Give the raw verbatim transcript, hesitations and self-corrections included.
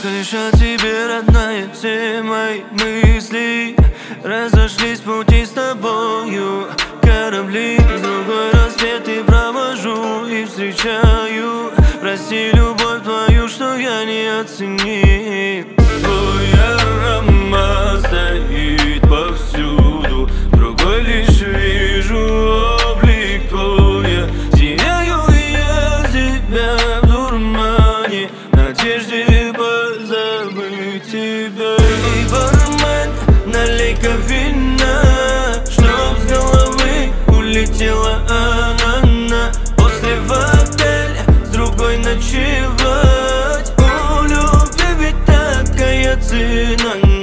лишь о тебе, родная. Все мои мысли разошлись в пути с тобою. Корабли с другой рассветы провожу и встречаю. Прости, любовь твою, что я не оценил. Твой аромат стоит повсюду, другой лишь вижу облик твой. Сияю я тебя в дурмане, в надежде позабыть тебя. И бармен, налей-ка вина, чтоб с головы улетела она. После в отель с другой ночевать. У любви ведь такая цена.